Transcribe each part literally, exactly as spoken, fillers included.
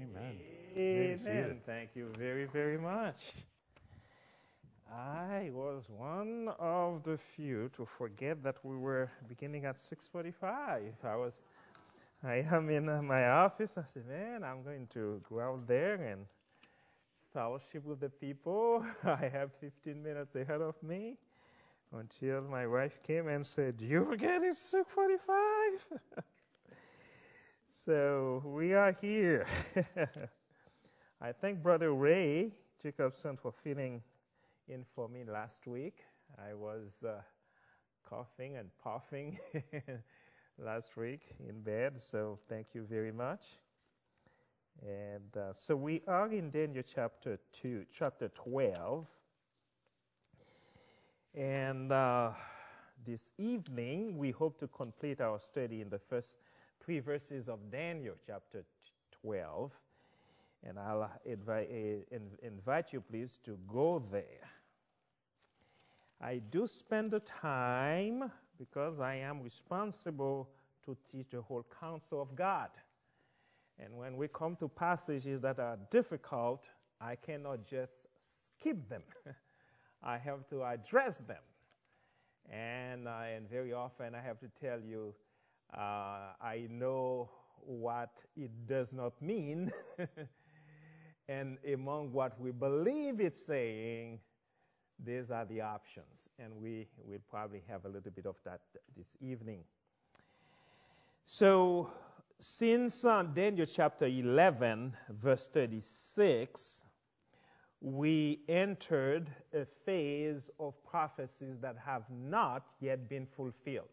Amen. Amen. Thank you very, very much. I was one of the few to forget that we were beginning at six forty-five. I was, I am in uh, my office. I said, man, I'm going to go out there and fellowship with the people. I have fifteen minutes ahead of me until my wife came and said, "Do you forget it's six forty-five?" So we are here. I thank Brother Ray Jacobson for filling in for me last week. I was uh, coughing and puffing last week in bed, so thank you very much. And uh, so we are in Daniel chapter two, chapter twelve, and uh, this evening we hope to complete our study in the first three verses of Daniel chapter twelve. And I'll invite, invite you, please, to go there. I do spend the time because I am responsible to teach the whole counsel of God. And when we come to passages that are difficult, I cannot just skip them. I have to address them. And, uh, and very often I have to tell you, uh, I know what it does not mean. And among what we believe it's saying, these are the options. And we will probably have a little bit of that this evening. So, since uh, Daniel chapter eleven, verse thirty-six, we entered a phase of prophecies that have not yet been fulfilled.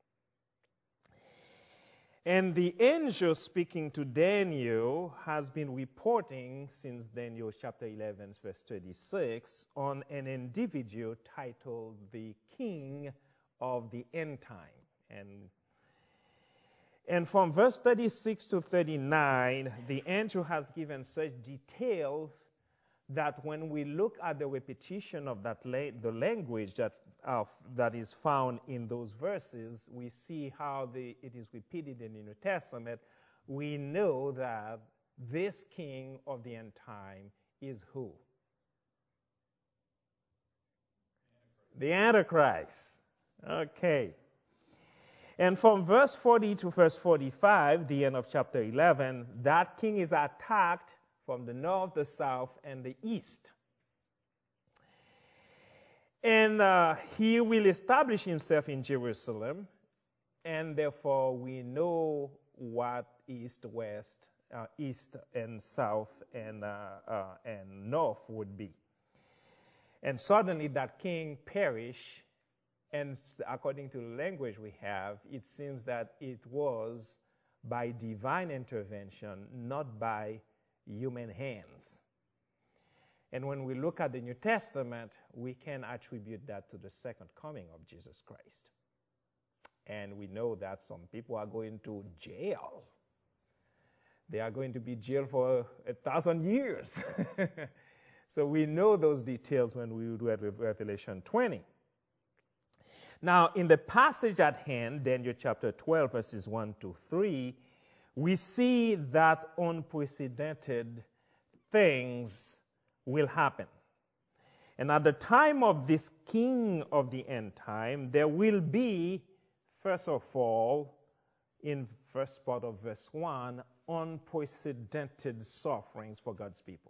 And the angel speaking to Daniel has been reporting since Daniel chapter eleven, verse thirty-six, on an individual titled the King of the End Time. And, and from verse thirty-six to thirty-nine, the angel has given such details that when we look at the repetition of that la- the language that uh, that is found in those verses, we see how the, it is repeated in the New Testament. We know that this king of the end time is who? The Antichrist. Okay. And from verse forty to verse forty-five, the end of chapter eleven, that king is attacked from the north, the south, and the east. And uh, he will establish himself in Jerusalem, and therefore we know what east, west, uh, east and south and, uh, uh, and north would be. And suddenly that king perish, and according to the language we have, it seems that it was by divine intervention, not by human hands. And when we look at the New Testament, we can attribute that to the second coming of Jesus Christ. And we know that some people are going to jail. They are going to be jailed for a thousand years. So we know those details when we read Revelation twenty. Now, in the passage at hand, Daniel chapter twelve, verses one to three, we see that unprecedented things will happen. And at the time of this king of the end time, there will be, first of all, in first part of verse one, unprecedented sufferings for God's people.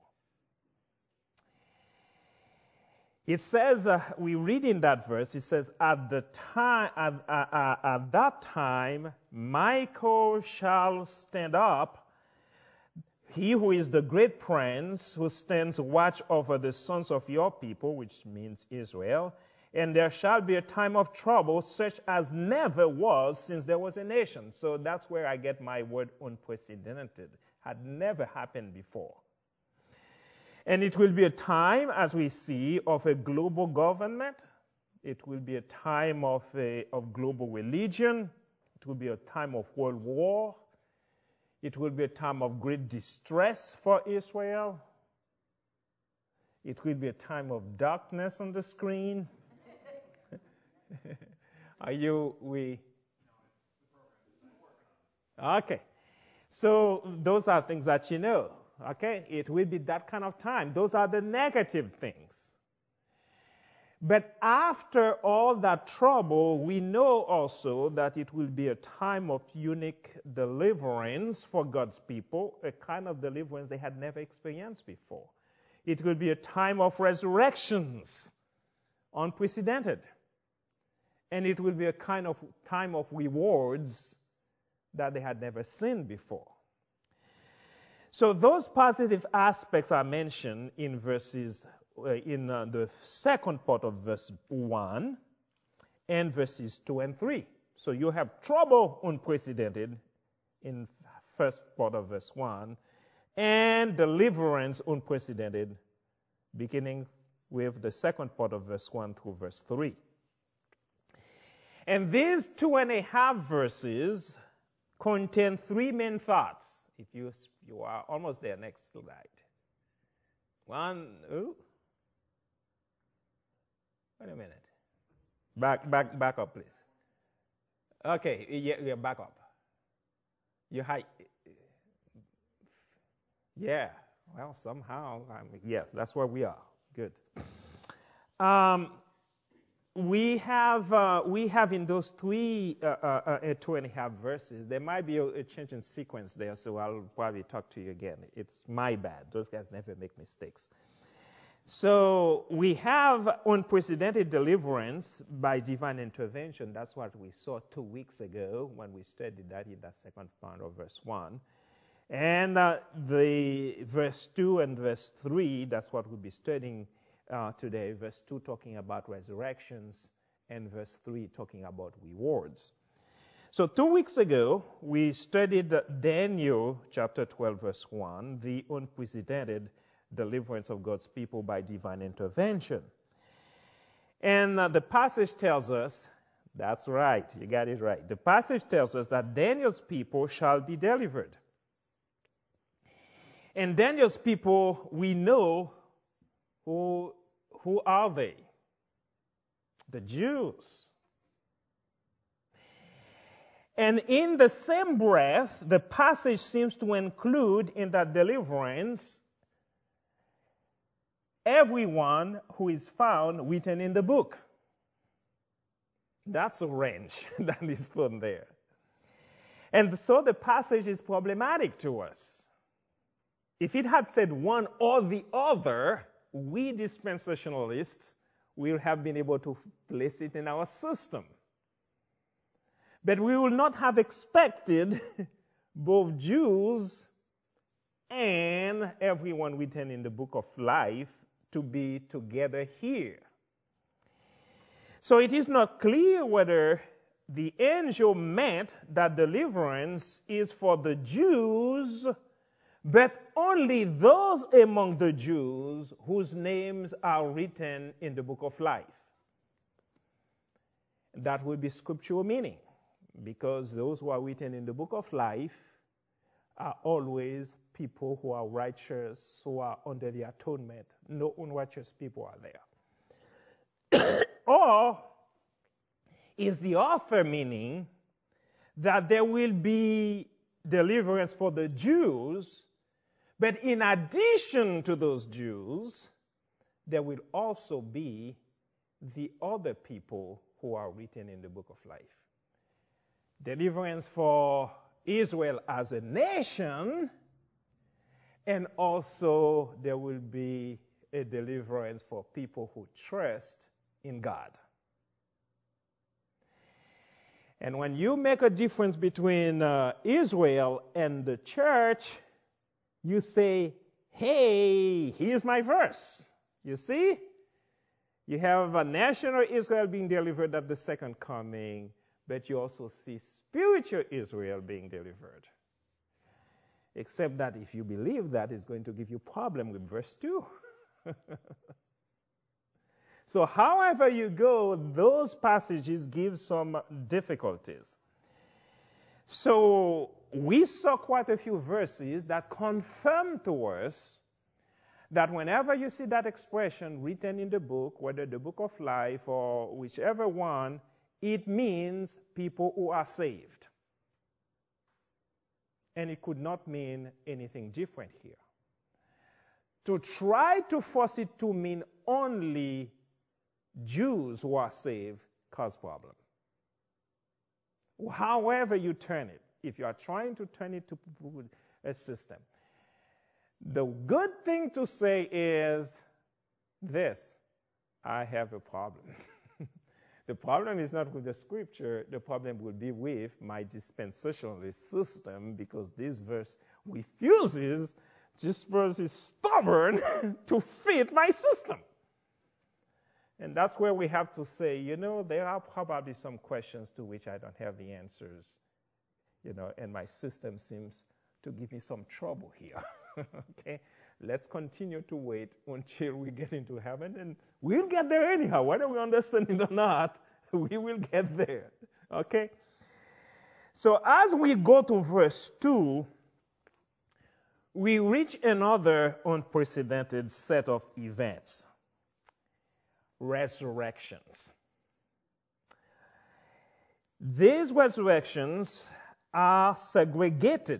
It says, uh, we read in that verse, it says, at the time, at, uh, uh, at that time, Michael shall stand up, he who is the great prince, who stands watch over the sons of your people, which means Israel, and there shall be a time of trouble such as never was since there was a nation. So that's where I get my word unprecedented. Had never happened before. And it will be a time, as we see, of a global government. It will be a time of, a, of global religion. It will be a time of world war. It will be a time of great distress for Israel. It will be a time of darkness on the screen. Are you, we? Okay. So those are things that you know. Okay? It will be that kind of time. Those are the negative things. But after all that trouble, we know also that it will be a time of unique deliverance for God's people, a kind of deliverance they had never experienced before. It will be a time of resurrections, unprecedented. And it will be a kind of time of rewards that they had never seen before. So those positive aspects are mentioned in verses uh, in uh, the second part of verse one and verses two and three. So you have trouble unprecedented in first part of verse one and deliverance unprecedented beginning with the second part of verse one through verse three. And these two and a half verses contain three main thoughts. If you you are almost there, next slide. One, ooh. Wait a minute. Back, back, back up, please. Okay, yeah, yeah, back up. You high. Yeah. Well, somehow, I mean, yeah, that's where we are. Good. Um, we have uh, we have in those three uh, uh, uh, two and a half verses. There might be a, a change in sequence there, so I'll probably talk to you again. It's my bad. Those guys never make mistakes. So we have unprecedented deliverance by divine intervention. That's what we saw two weeks ago when we studied that in that second part of verse one. And uh, the verse two and verse three, that's what we'll be studying uh, today. Verse two talking about resurrections and verse three talking about rewards. So two weeks ago, we studied Daniel chapter twelve, verse one, the unprecedented deliverance of God's people by divine intervention. And uh, the passage tells us, that's right, you got it right. The passage tells us that Daniel's people shall be delivered. And Daniel's people, we know who, who are they? The Jews. And in the same breath, the passage seems to include in that deliverance everyone who is found written in the book. That's a range that is put there. And so the passage is problematic to us. If it had said one or the other, we dispensationalists will have been able to place it in our system. But we will not have expected both Jews and everyone written in the book of life to be together here. So it is not clear whether the angel meant that deliverance is for the Jews, but only those among the Jews whose names are written in the book of life. That will be scriptural meaning, because those who are written in the book of life are always people who are righteous, who are under the atonement. No unrighteous people are there. Or is the author meaning that there will be deliverance for the Jews, but in addition to those Jews, there will also be the other people who are written in the book of life? Deliverance for Israel as a nation, and also there will be a deliverance for people who trust in God. And when you make a difference between uh, Israel and the church, you say, hey, here's my verse. You see? You have a national Israel being delivered at the second coming, but you also see spiritual Israel being delivered. Except that if you believe that, it's going to give you problem with verse two. So however you go, those passages give some difficulties. So we saw quite a few verses that confirm to us that whenever you see that expression written in the book, whether the book of life or whichever one, it means people who are saved. And it could not mean anything different here. to try to force it to mean only Jews who are saved cause problem. However you turn it, if you are trying to turn it to a system, the good thing to say is this: I have a problem. The problem is not with the scripture. The problem will be with my dispensationalist system, because this verse refuses, this verse is stubborn to fit my system. And that's where we have to say, you know, there are probably some questions to which I don't have the answers, you know, and my system seems to give me some trouble here. Okay? Let's continue to wait until we get into heaven, and we'll get there anyhow. Whether we understand it or not, we will get there. Okay? So as we go to verse two, we reach another unprecedented set of events: resurrections. These resurrections are segregated.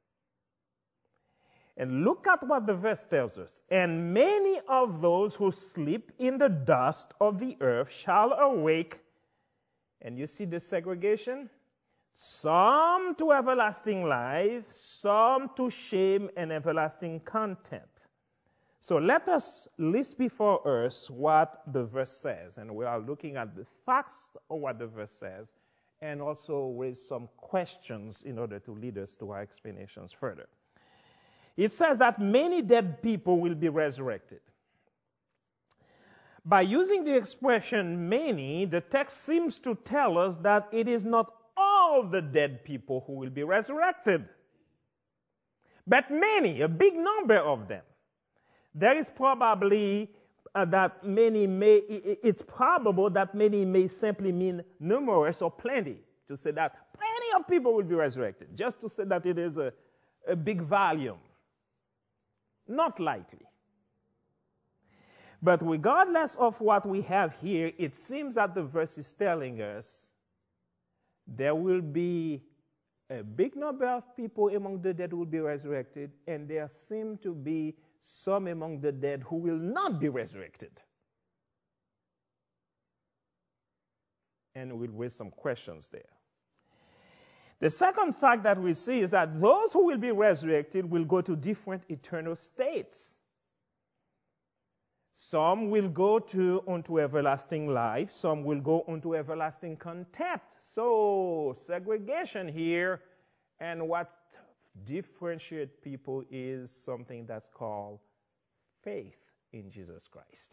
And look at what the verse tells us. And many of those who sleep in the dust of the earth shall awake. And you see the segregation? Some to everlasting life, some to shame and everlasting contempt. So let us list before us what the verse says. And we are looking at the facts of what the verse says, and also raise some questions in order to lead us to our explanations further. It says that many dead people will be resurrected. By using the expression many, the text seems to tell us that it is not all the dead people who will be resurrected, but many, a big number of them. There is probably uh, that many may, it's probable that many may simply mean numerous or plenty, to say that plenty of people will be resurrected, just to say that it is a, a big volume. Not likely. But regardless of what we have here, it seems that the verse is telling us there will be a big number of people among the dead who will be resurrected, and there seem to be some among the dead who will not be resurrected. And we'll raise some questions there. The second fact that we see is that those who will be resurrected will go to different eternal states. Some will go to unto everlasting life. Some will go unto everlasting contempt. So, segregation here. And what differentiates people is something that's called faith in Jesus Christ.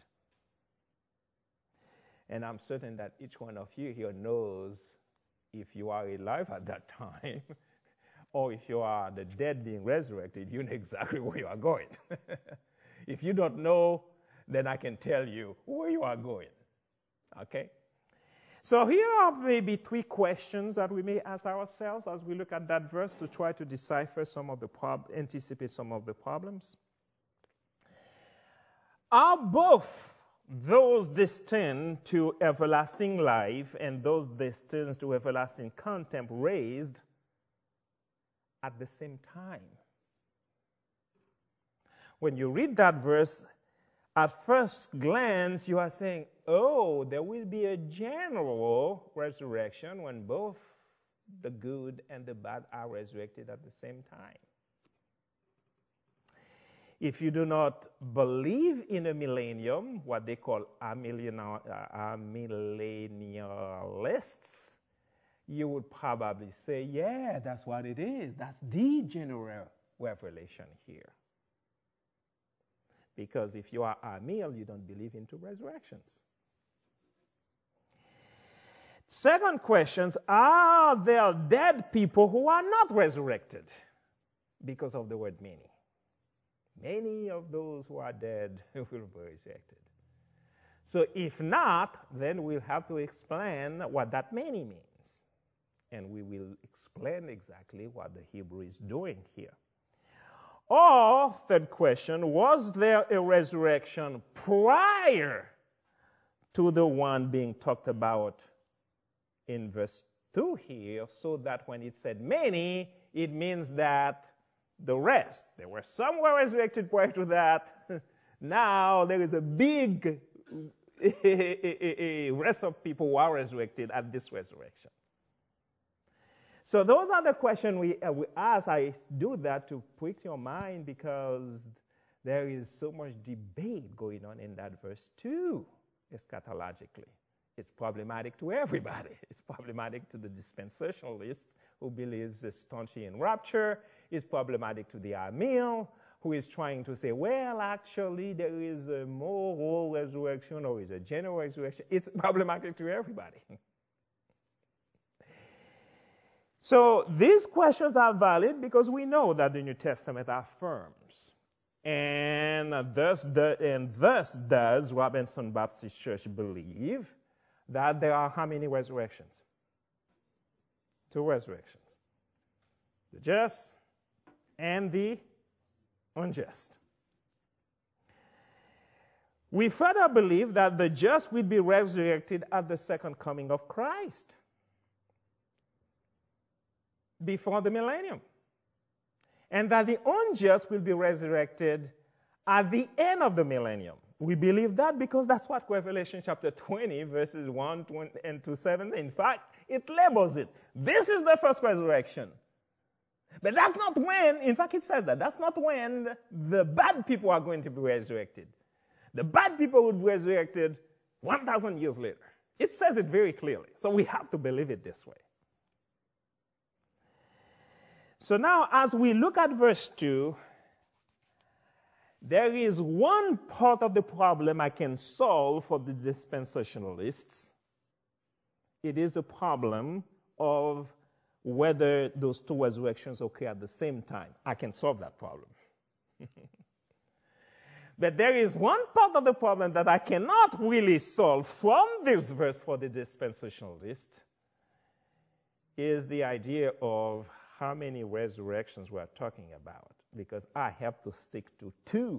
And I'm certain that each one of you here knows, if you are alive at that time, or if you are the dead being resurrected, you know exactly where you are going. If you don't know, then I can tell you where you are going. Okay? So here are maybe three questions that we may ask ourselves as we look at that verse to try to decipher some of the prob- anticipate some of the problems. Are both those destined to everlasting life and those destined to everlasting contempt raised at the same time? When you read that verse, at first glance, you are saying, oh, there will be a general resurrection when both the good and the bad are resurrected at the same time. If you do not believe in a millennium, what they call amillennialists, you would probably say, yeah, that's what it is. That's the general revelation here. Because if you are amil, you don't believe into resurrections. Second question, are there dead people who are not resurrected? Because of the word many. Many of those who are dead will be resurrected. So if not, then we'll have to explain what that many means. And we will explain exactly what the Hebrew is doing here. Or, third question, was there a resurrection prior to the one being talked about in verse two here, so that when it said many, it means that the rest. There were some who were resurrected prior to that. Now there is a big rest of people who are resurrected at this resurrection. So those are the questions we, uh, we ask. I do that to prick your mind because there is so much debate going on in that verse too, eschatologically. It's problematic to everybody. It's problematic to the dispensationalist who believes staunchly in rapture. It's problematic to the Amiel who is trying to say, well, actually, there is a moral resurrection or is a general resurrection. It's problematic to everybody. So these questions are valid because we know that the New Testament affirms. And thus, the, and thus does Robinson Baptist Church believe that there are how many resurrections? Two resurrections. The just and the unjust. We further believe that the just will be resurrected at the second coming of Christ, before the millennium. And that the unjust will be resurrected at the end of the millennium. We believe that because that's what Revelation chapter twenty, verses one and to seven, in fact, it labels it. This is the first resurrection. But that's not when, in fact, it says that. That's not when the bad people are going to be resurrected. The bad people would be resurrected one thousand years later. It says it very clearly. So we have to believe it this way. So now, as we look at verse two, there is one part of the problem I can solve for the dispensationalists. It is the problem of whether those two resurrections occur at the same time. I can solve that problem. But there is one part of the problem that I cannot really solve from this verse for the dispensationalist, is the idea of how many resurrections we are talking about, because I have to stick to two.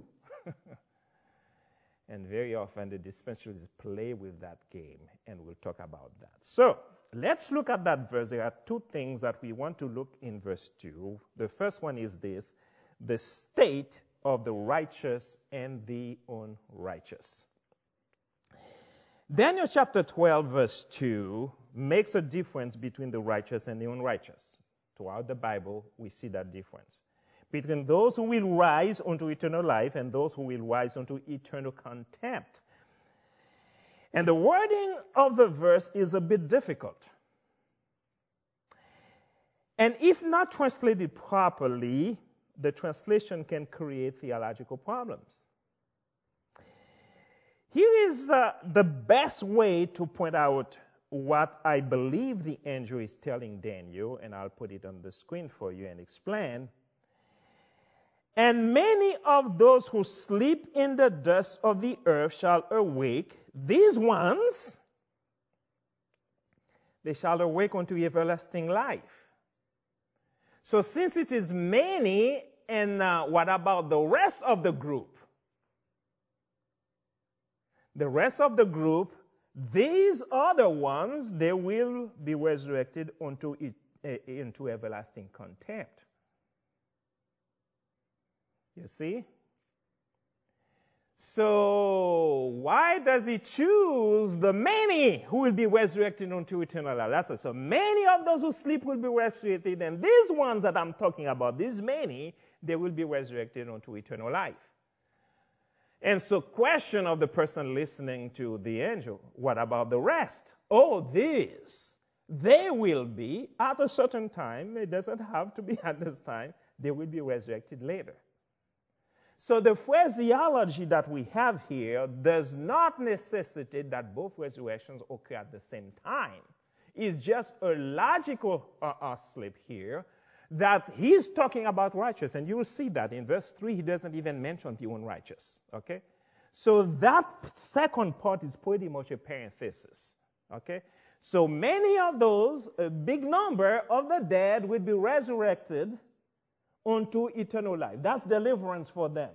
And very often the dispensationalists play with that game, and we'll talk about that. So let's look at that verse. There are two things that we want to look in verse two. The first one is this: the state of the righteous and the unrighteous. Daniel chapter twelve, verse two, makes a difference between the righteous and the unrighteous. Throughout the Bible, we see that difference between those who will rise unto eternal life and those who will rise unto eternal contempt. And the wording of the verse is a bit difficult. And if not translated properly, the translation can create theological problems. Here is uh, the best way to point out what I believe the angel is telling Daniel, and I'll put it on the screen for you and explain. And many of those who sleep in the dust of the earth shall awake. These ones, they shall awake unto everlasting life. So since it is many, and uh, what about the rest of the group? The rest of the group, these other ones, they will be resurrected unto, it, uh, into everlasting contempt. You see? So why does he choose the many who will be resurrected unto eternal life? That's it. So many of those who sleep will be resurrected, and these ones that I'm talking about, these many, they will be resurrected unto eternal life. And so question of the person listening to the angel, what about the rest? Oh, these, they will be at a certain time. It doesn't have to be at this time. They will be resurrected later. So the phraseology that we have here does not necessitate that both resurrections occur at the same time. It's just a logical uh, uh, slip here that he's talking about righteous. And you will see that in verse three, he doesn't even mention the unrighteous. Okay? So that second part is pretty much a parenthesis. Okay? So many of those, a big number of the dead will be resurrected unto eternal life. That's deliverance for them.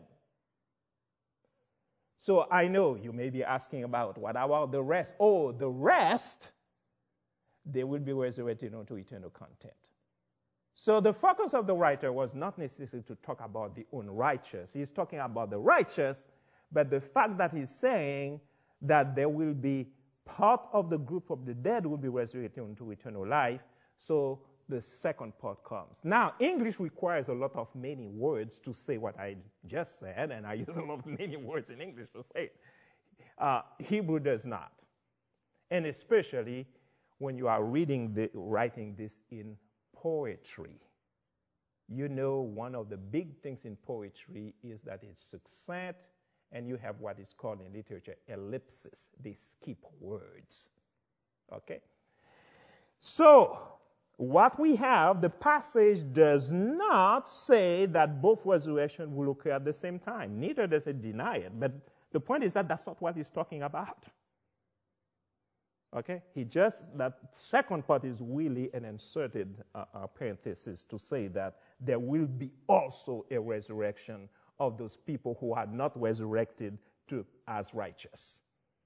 So I know you may be asking about, what about the rest? Oh, the rest, they will be resurrected unto eternal contempt. So the focus of the writer was not necessarily to talk about the unrighteous. He's talking about the righteous, but the fact that he's saying that there will be part of the group of the dead will be resurrected into eternal life. So the second part comes. Now, English requires a lot of many words to say what I just said, and I use a lot of many words in English to say it. Uh, Hebrew does not. And especially when you are reading the, writing this in poetry. You know, one of the big things in poetry is that it's succinct, and you have what is called in literature ellipsis. They skip words. Okay? So, what we have, the passage does not say that both resurrections will occur at the same time. Neither does it deny it. But the point is that that's not what he's talking about. Okay? He just, that second part is really an inserted uh, uh, parenthesis to say that there will be also a resurrection of those people who are not resurrected to as righteous.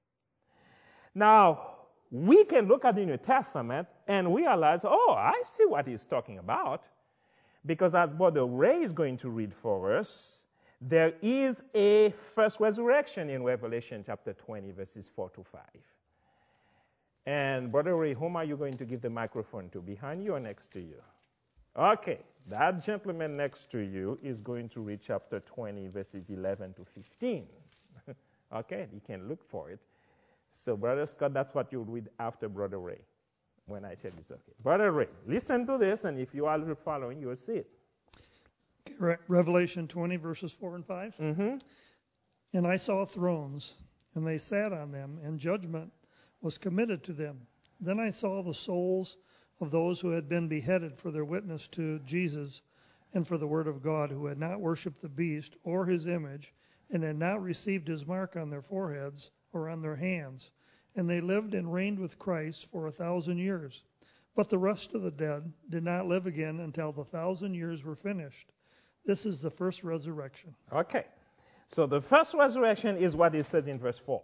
Now, we can look at the New Testament and realize, oh, I see what he's talking about. Because as Brother Ray is going to read for us, there is a first resurrection in Revelation chapter twenty, verses four to five. And Brother Ray, whom are you going to give the microphone to? Behind you or next to you? Okay, that gentleman next to you is going to read chapter twenty, verses eleven to fifteen. Okay, you can look for it. So, Brother Scott, that's what you'll read after Brother Ray, when I tell you it's okay. Brother Ray, listen to this, and if you are following, you'll see it. Re- Revelation twenty, verses four and five. Mm-hmm. And I saw thrones, and they sat on them, and judgment was committed to them. Then I saw the souls of those who had been beheaded for their witness to Jesus and for the word of God, who had not worshipped the beast or his image, and had not received his mark on their foreheads or on their hands. And they lived and reigned with Christ for a thousand years. But the rest of the dead did not live again until the thousand years were finished. This is the first resurrection. Okay. So the first resurrection is what it says in verse four.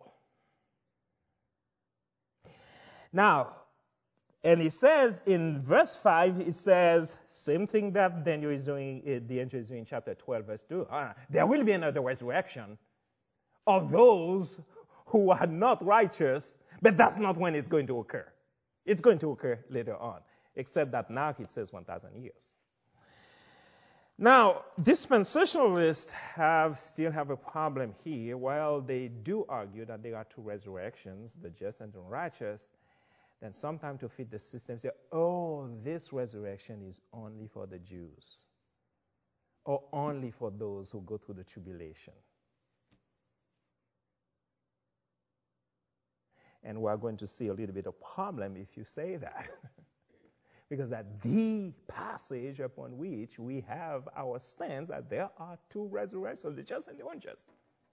Now, and it says in verse five, it says, same thing that Daniel is doing, uh, the angel is doing in chapter twelve, verse two. Uh, there will be another resurrection of those who are not righteous, but that's not when it's going to occur. It's going to occur later on, except that now it says one thousand years. Now, dispensationalists have still have a problem here. While they do argue that there are two resurrections, the just and the unrighteous, then sometimes to fit the system, say, oh, this resurrection is only for the Jews, or only for those who go through the tribulation. And we're going to see a little bit of problem if you say that. Because that the passage upon which we have our stance that there are two resurrections, the just and the unjust.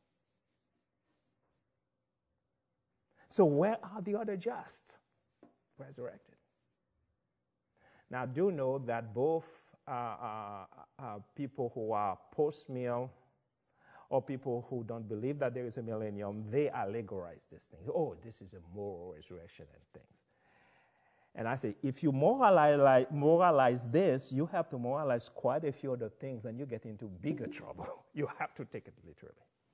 So where are the other just? Resurrected. Now, do know that both uh, uh, uh, people who are post-mill or people who don't believe that there is a millennium, they allegorize this thing. Oh, this is a moral resurrection and things. And I say, if you moralize, moralize this, you have to moralize quite a few other things, and you get into bigger trouble. You have to take it literally.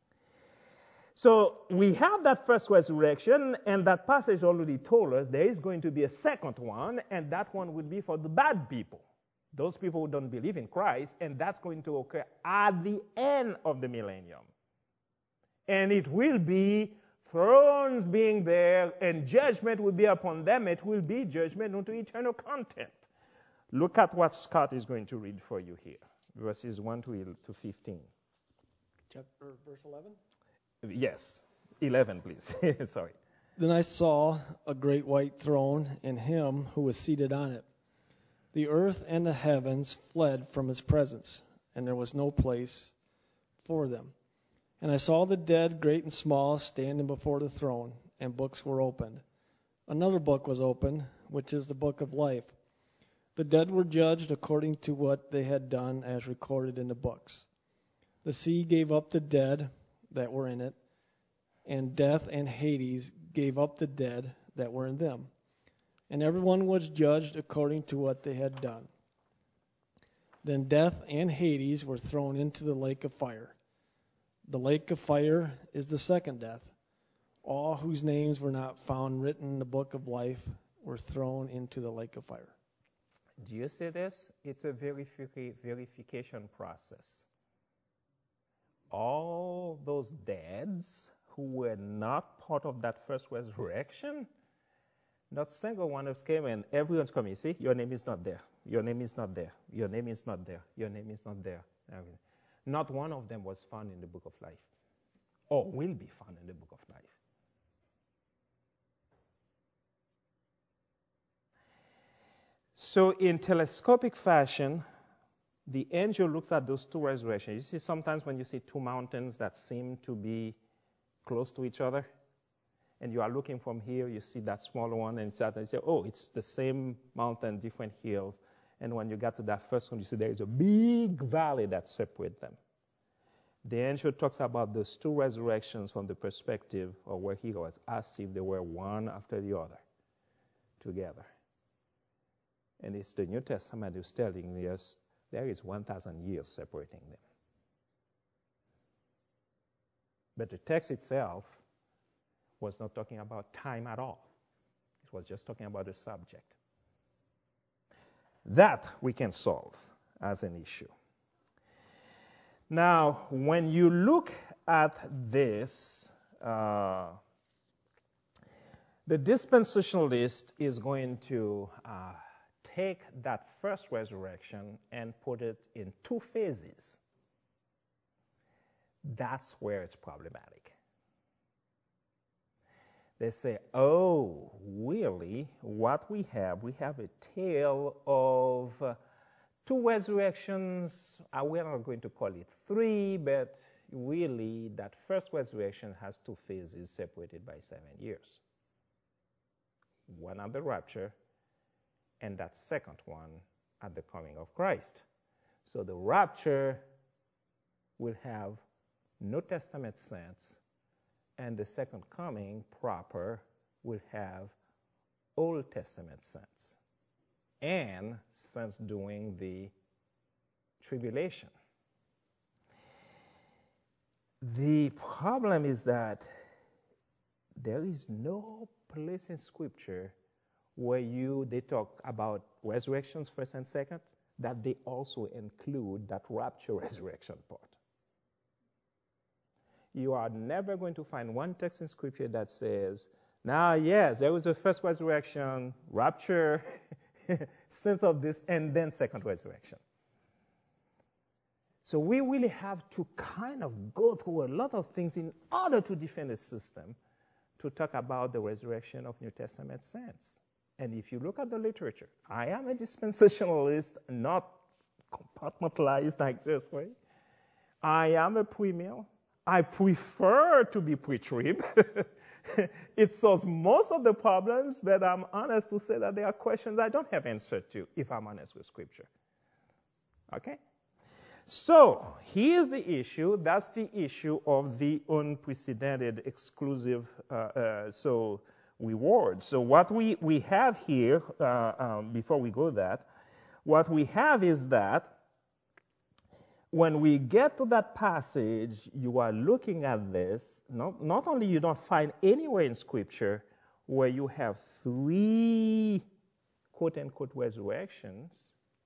So we have that first resurrection, and that passage already told us there is going to be a second one, and that one will be for the bad people, those people who don't believe in Christ, and that's going to occur at the end of the millennium. And it will be thrones being there, and judgment will be upon them. It will be judgment unto eternal content. Look at what Scott is going to read for you here, verses one to fifteen. Chapter, verse eleven? Yes, eleven, please. Sorry. Then I saw a great white throne and him who was seated on it. The earth and the heavens fled from his presence, and there was no place for them. And I saw the dead, great and small, standing before the throne, and books were opened. Another book was opened, which is the book of life. The dead were judged according to what they had done, as recorded in the books. The sea gave up the dead that were in it, and death and Hades gave up the dead that were in them. And everyone was judged according to what they had done. Then death and Hades were thrown into the lake of fire. The lake of fire is the second death. All whose names were not found written in the book of life were thrown into the lake of fire. Do you see this? It's a verifi- verification process. All those deads who were not part of that first resurrection, not a single one of us came in. Everyone's coming. You see, your name is not there. Your name is not there. Your name is not there. Your name is not there. Not one of them was found in the book of life, or will be found in the book of life. So in telescopic fashion, the angel looks at those two resurrections. You see, sometimes when you see two mountains that seem to be close to each other, and you are looking from here, you see that smaller one, and you say, oh, it's the same mountain, different hills. And when you get to that first one, you see there is a big valley that separates them. The angel talks about those two resurrections from the perspective of where he was, as if they were one after the other, together. And it's the New Testament who's telling us there is one thousand years separating them. But the text itself was not talking about time at all. It was just talking about the subject. That we can solve as an issue. Now, when you look at this, uh, the dispensationalist is going to uh, take that first resurrection and put it in two phases. That's where it's problematic. They say, oh, really, what we have, we have a tale of uh, two resurrections. Uh, we're not going to call it three, but really that first resurrection has two phases separated by seven years. One at the rapture, and that second one at the coming of Christ. So the rapture will have New Testament saints, and the second coming proper will have Old Testament saints and saints during the tribulation. The problem is that there is no place in Scripture where you they talk about resurrections first and second, that they also include that rapture resurrection part. You are never going to find one text in Scripture that says, now, yes, there was a first resurrection, rapture, sense of this, and then second resurrection. So we really have to kind of go through a lot of things in order to defend the system to talk about the resurrection of New Testament saints. And if you look at the literature, I am a dispensationalist, not compartmentalized like this way. I am a premill. I prefer to be pre-trib. It solves most of the problems, but I'm honest to say that there are questions I don't have answer to if I'm honest with Scripture. Okay? So, here's the issue. That's the issue of the unprecedented exclusive uh, uh, so reward. So what we, we have here, uh, um, before we go that, what we have is that when we get to that passage, you are looking at this, not, not only you don't find anywhere in Scripture where you have three quote-unquote resurrections,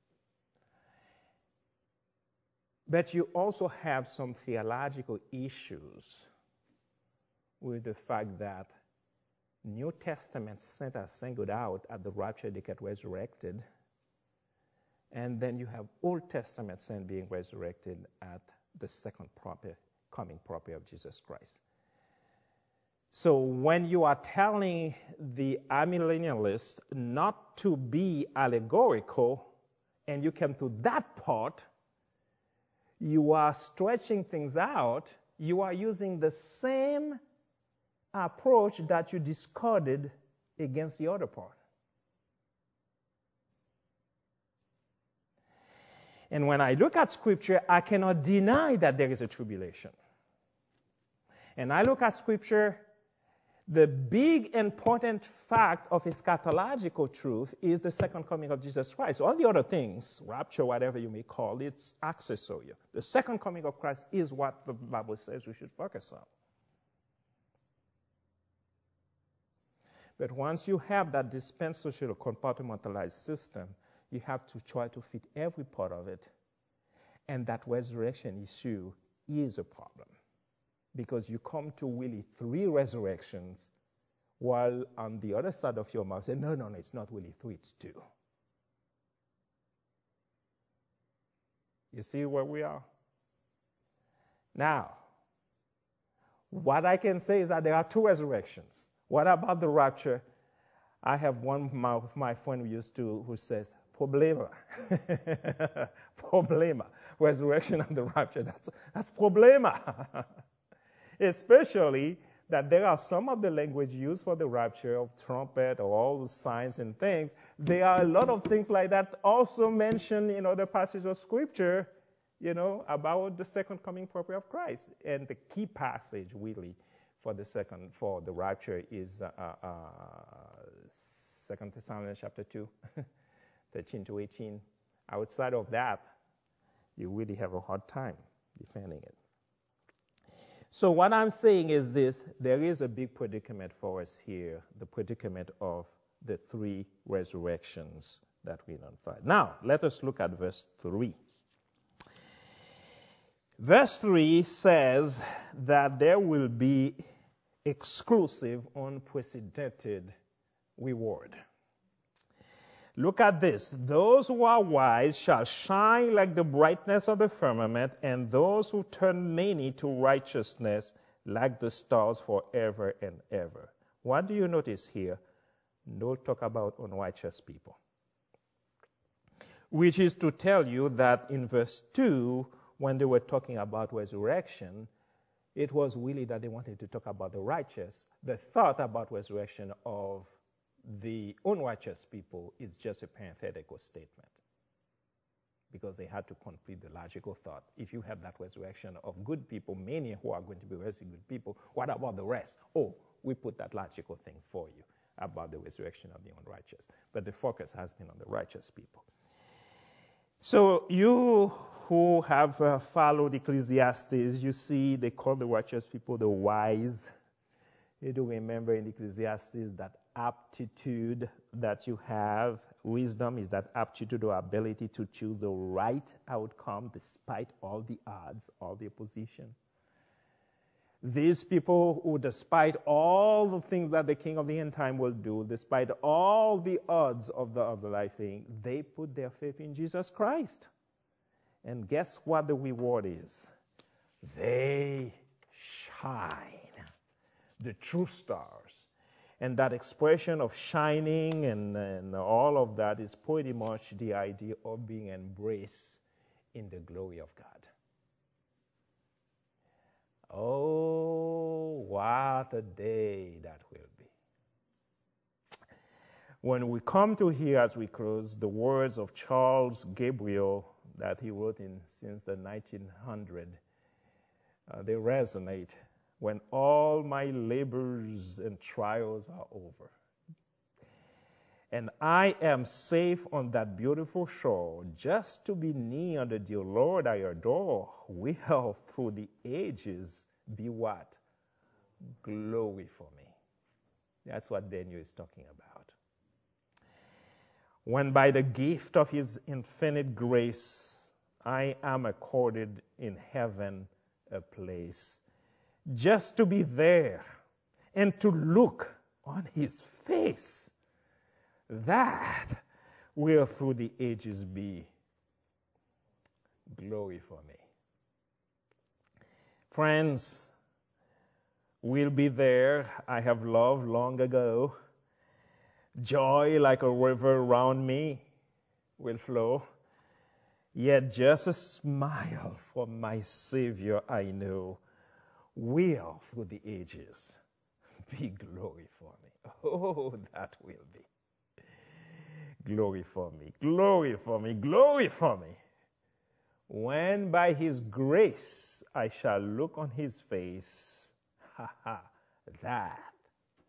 but you also have some theological issues with the fact that New Testament saints are singled out at the rapture, they get resurrected. And then you have Old Testament saints being resurrected at the second proper, coming proper of Jesus Christ. So when you are telling the amillennialists not to be allegorical, and you come to that part, you are stretching things out. You are using the same approach that you discarded against the other part. And when I look at Scripture, I cannot deny that there is a tribulation. And I look at Scripture, The big important fact of eschatological truth is the second coming of Jesus Christ. All the other things, rapture, whatever you may call it, it's accessory. The second coming of Christ is what the Bible says we should focus on. But once you have that dispensational compartmentalized system, you have to try to fit every part of it. And that resurrection issue is a problem. Because you come to really three resurrections, while on the other side of your mouth say, no, no, no, it's not really three, it's two. You see where we are? Now, what I can say is that there are two resurrections. What about the rapture? I have one of my, my friend who used to who says, problema. Problema. Resurrection and the rapture, that's, that's problema. Especially that there are some of the language used for the rapture of trumpet or all the signs and things. There are a lot of things like that also mentioned in other passages of Scripture, you know, about the second coming proper of Christ. And the key passage really for the second, for the rapture is uh, uh, Second Thessalonians chapter two, thirteen to eighteen. Outside of that, you really have a hard time defending it. So what I'm saying is this, there is a big predicament for us here, the predicament of the three resurrections that we don't find. Now, let us look at verse three. Verse three says that there will be exclusive, unprecedented reward. Look at this. Those who are wise shall shine like the brightness of the firmament, and those who turn many to righteousness like the stars forever and ever. What do you notice here? No talk about unrighteous people. Which is to tell you that in verse two, when they were talking about resurrection, it was really that they wanted to talk about the righteous. The thought about resurrection of the unrighteous people is just a parenthetical statement because they had to complete the logical thought. If you have that resurrection of good people, many who are going to be raising good people, what about the rest? Oh, we put that logical thing for you about the resurrection of the unrighteous. But the focus has been on the righteous people. So you who have uh, followed Ecclesiastes, you see they call the righteous people the wise. You do remember in Ecclesiastes that aptitude that you have. Wisdom is that aptitude or ability to choose the right outcome despite all the odds, all the opposition. These people who, despite all the things that the king of the end time will do, despite all the odds of the, of the life thing, they put their faith in Jesus Christ. And guess what the reward is? They shine. The true stars. And that expression of shining and, and all of that is pretty much the idea of being embraced in the glory of God. Oh, what a day that will be. When we come to hear as we close the words of Charles Gabriel that he wrote in since the nineteen hundreds, uh, they resonate. When all my labors and trials are over, and I am safe on that beautiful shore, just to be near the dear Lord I adore, will through the ages be what? Glory for me. That's what Daniel is talking about. When by the gift of his infinite grace, I am accorded in heaven a place, just to be there and to look on his face, that will through the ages be glory for me. Friends, we'll be there. I have loved long ago. Joy like a river around me will flow. Yet just a smile from my Savior I know will through the ages be glory for me. Oh, that will be. Glory for me, glory for me, glory for me. When by his grace I shall look on his face, ha ha, that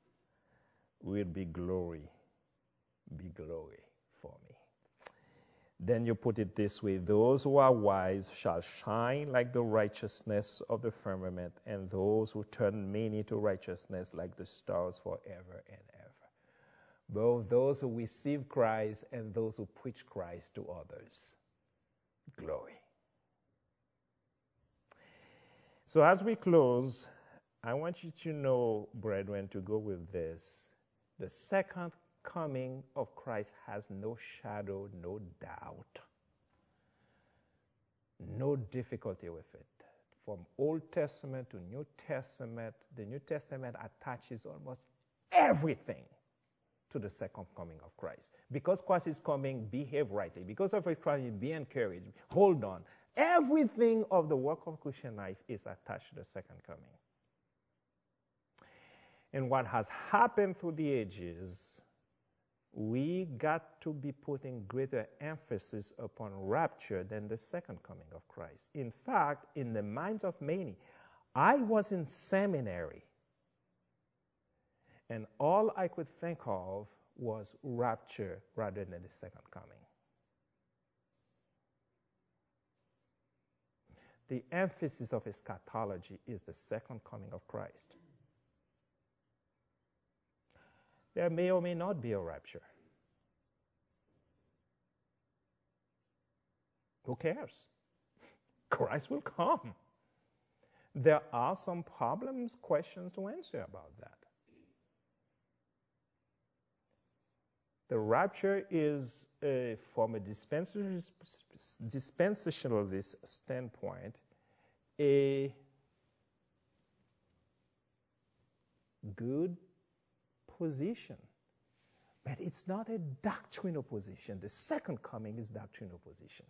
will be glory, be glory for me. Then you put it this way, those who are wise shall shine like the righteousness of the firmament, and those who turn many to righteousness like the stars forever and ever. Both those who receive Christ and those who preach Christ to others. Glory. So as we close, I want you to know, brethren, to go with this. The second coming of Christ has no shadow, no doubt, no difficulty with it. From Old Testament to New Testament, the New Testament attaches almost everything to the second coming of Christ. Because Christ is coming, behave rightly. Because of Christ, be encouraged. Hold on. Everything of the work of Christian life is attached to the second coming. And what has happened through the ages, we got to be putting greater emphasis upon rapture than the second coming of Christ. In fact, in the minds of many, I was in seminary, and all I could think of was rapture rather than the second coming. The emphasis of eschatology is the second coming of Christ. There may or may not be a rapture. Who cares? Christ will come. There are some problems, questions to answer about that. The rapture is, a, from a dispensationalist standpoint, a good position. But it's not a doctrinal position. The second coming is doctrinal position.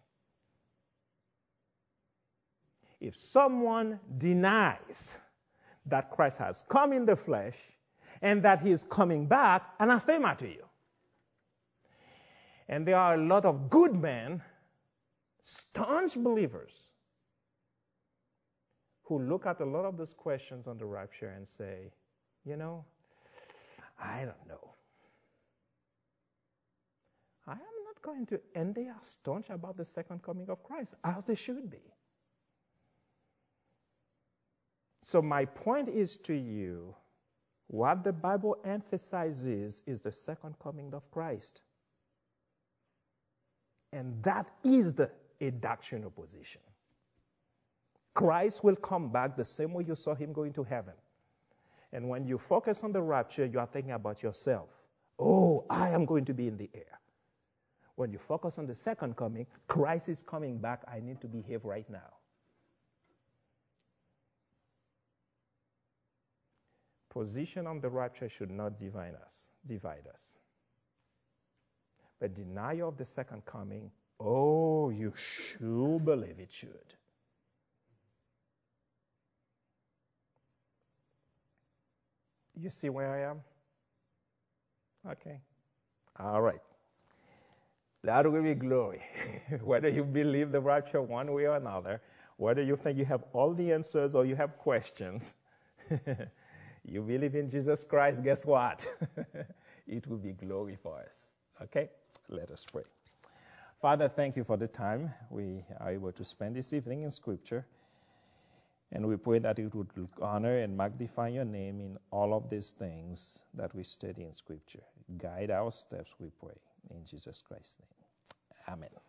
If someone denies that Christ has come in the flesh and that he is coming back, anathema to you. And there are a lot of good men, staunch believers, who look at a lot of those questions on the rapture and say, you know, I don't know. I am not going to, and they are staunch about the second coming of Christ, as they should be. So my point is to you, what the Bible emphasizes is the second coming of Christ. And that is the a doctrinal position. Christ will come back the same way you saw him going to heaven. And when you focus on the rapture, you are thinking about yourself. Oh, I am going to be in the air. When you focus on the second coming, Christ is coming back. I need to behave right now. Position on the rapture should not divide us, divide us. But denial of the second coming, oh, you should believe it should. You see where I am? Okay. All right. That will be glory. Whether you believe the rapture one way or another, whether you think you have all the answers or you have questions, you believe in Jesus Christ, guess what? It will be glory for us. Okay? Let us pray. Father, thank you for the time we are able to spend this evening in Scripture. And we pray that it would honor and magnify your name in all of these things that we study in Scripture. Guide our steps, we pray. In Jesus Christ's name. Amen.